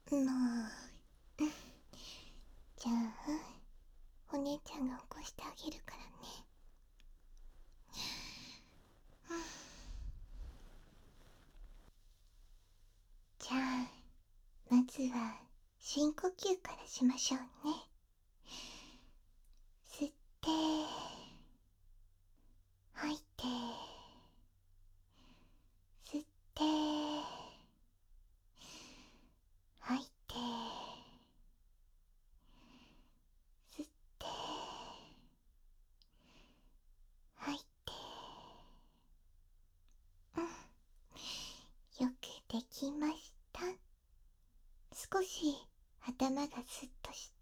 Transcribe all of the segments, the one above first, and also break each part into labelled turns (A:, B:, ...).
A: うん、じゃあお姉ちゃんが起こしてあげるからね。じゃあまずは深呼吸からしましょうね。吸って吐いて、吸って吐いて、吸って吐いて。うん、よくできました。少し頭がスッとした？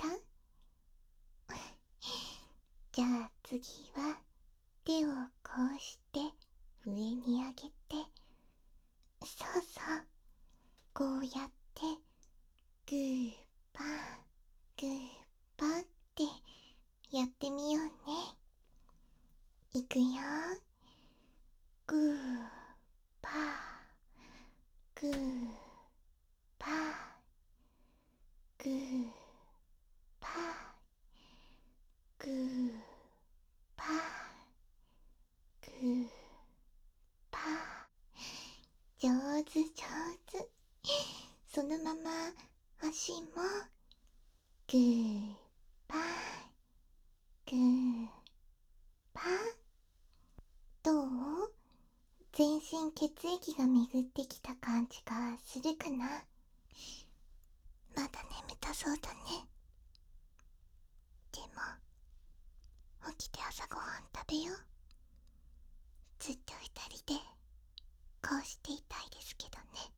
A: じゃあ次は手をこうして上に上げて、そうそう、こうやってグーパーグーパーってやってみようね。いくよ。グーパーグーパーグーパーグーパーグーパー。上手上手。そのまま足もグーパーグーパー。どう？全身血液が巡ってきた感じがするかな？まだ眠たそうだね。でも起きて朝ごはん食べよう。ずっと二人でこうしていたいですけどね。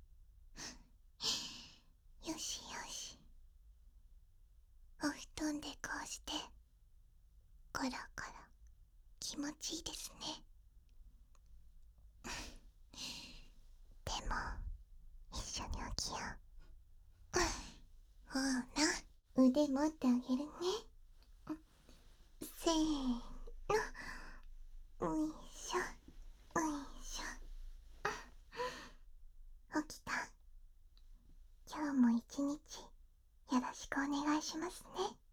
A: よしよし。お布団でこうしてコロコロ気持ちいいですね。でも一緒に起きよう。ほら、腕持ってあげるね。せーの、ういしょういしょ。起きた？今日も一日よろしくお願いしますね。